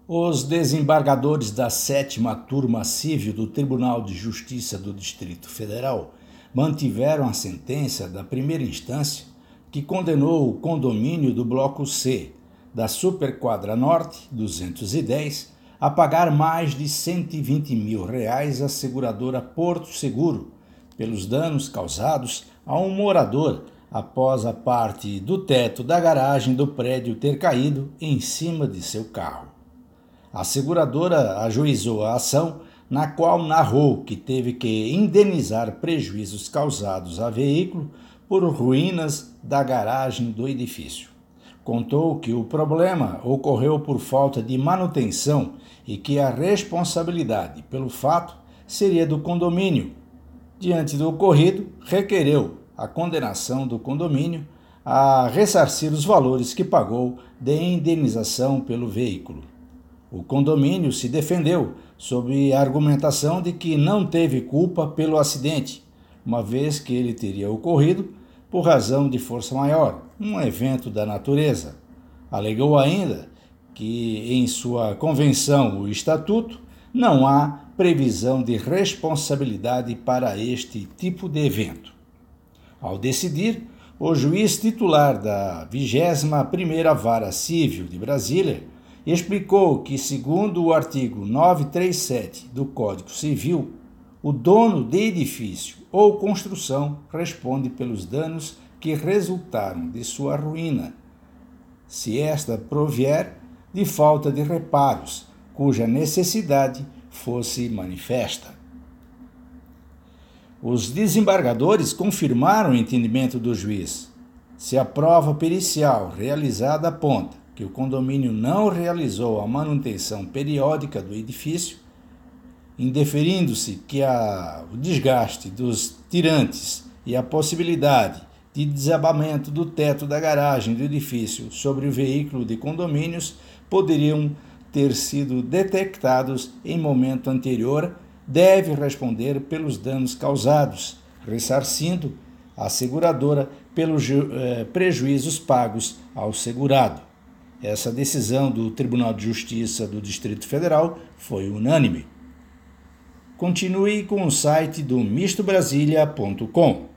Os desembargadores da 7ª Turma Civil do Tribunal de Justiça do Distrito Federal mantiveram a sentença da primeira instância que condenou o condomínio do Bloco C da Superquadra Norte 210 a pagar mais de R$120 mil à seguradora Porto Seguro pelos danos causados a um morador após a parte do teto da garagem do prédio ter caído em cima de seu carro. A seguradora ajuizou a ação, na qual narrou que teve que indenizar prejuízos causados a veículo por ruínas da garagem do edifício. Contou que o problema ocorreu por falta de manutenção e que a responsabilidade pelo fato seria do condomínio. Diante do ocorrido, requereu a condenação do condomínio a ressarcir os valores que pagou de indenização pelo veículo. O condomínio se defendeu sob a argumentação de que não teve culpa pelo acidente, uma vez que ele teria ocorrido por razão de força maior, um evento da natureza. Alegou ainda que, em sua convenção, o estatuto, não há previsão de responsabilidade para este tipo de evento. Ao decidir, o juiz titular da 21ª Vara Civil de Brasília explicou que, segundo o artigo 937 do Código Civil, o dono de edifício ou construção responde pelos danos que resultaram de sua ruína, se esta provier de falta de reparos, cuja necessidade fosse manifesta. Os desembargadores confirmaram o entendimento do juiz. Se a prova pericial realizada aponta que o condomínio não realizou a manutenção periódica do edifício, indeferindo-se que o desgaste dos tirantes e a possibilidade de desabamento do teto da garagem do edifício sobre o veículo de condomínios poderiam ter sido detectados em momento anterior, deve responder pelos danos causados, ressarcindo a seguradora pelos prejuízos pagos ao segurado. Essa decisão do Tribunal de Justiça do Distrito Federal foi unânime. Continue com o site do mistobrasilia.com.